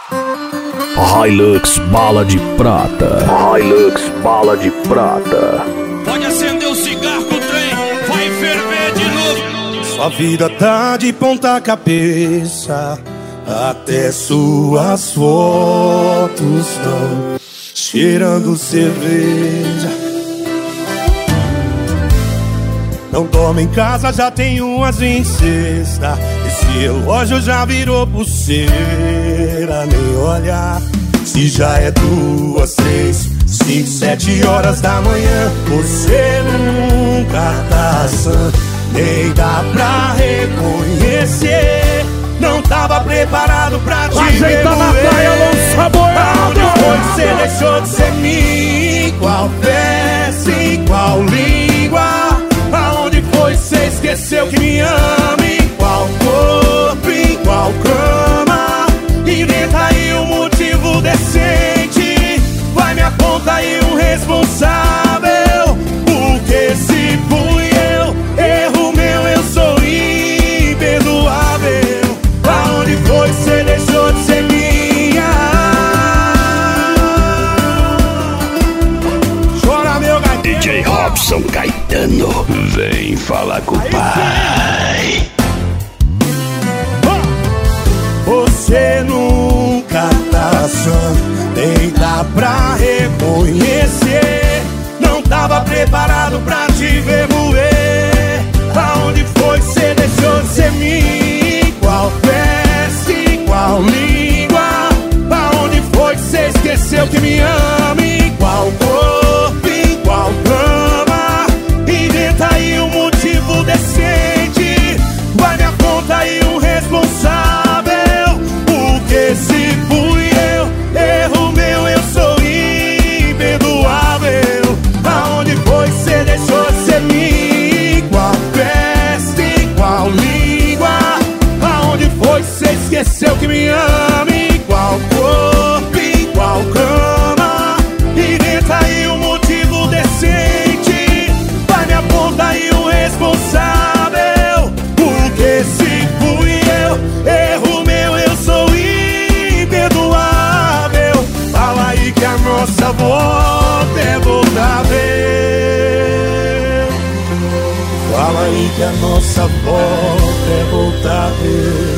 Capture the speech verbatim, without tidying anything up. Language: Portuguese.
Hilux bala de prata. Hilux bala de prata. Pode acender o cigarro que o trem vai ferver de novo. Sua vida tá de ponta cabeça, até suas fotos estão cheirando cerveja. Não dorme em casa, já tem umas em cesta. Esse relógio já virou pulseira. Nem olhar se já é duas, três, cinco, sete horas da manhã. Você nunca tá sã, nem dá pra reconhecer. Não tava preparado pra te ver moer. Aonde foi que você deixou de ser mim? Qual peça e qual língua? Aonde foi que você esqueceu que me ama? Em qual corpo, em qual cama? Inventa aí um motivo decente. Vai me aponta aí um responsável. Porque se fui eu, erro meu, eu sou imperdoável. Aonde foi que você deixou de ser minha? Chora meu gatinho. D J Robson Caetano, vem falar com o pai. Você nunca tá sã, nem dá pra reconhecer. Não tava preparado pra te ver moer. Aonde foi que você deixou de ser mim? Qual peça e qual língua? Aonde foi que você esqueceu que me ama? Em qual corpo, em qual cama? Inventa aí um motivo decente. Vai me aponta aí um responsável. Porque se fui eu, erro meu, eu sou imperdoável. Aonde foi que você deixou de ser mim? Qual festa e qual língua? Aonde foi que você esqueceu que me ama? Em qual corpo, em qual cama? Inventa aí um motivo decente. Vai me apontar aí um responsável. Porque se fui eu, erro meu, eu sou imperdoável. Fala aí que a nossa volta é voltar a ver. Fala aí que a nossa volta é voltar a ver.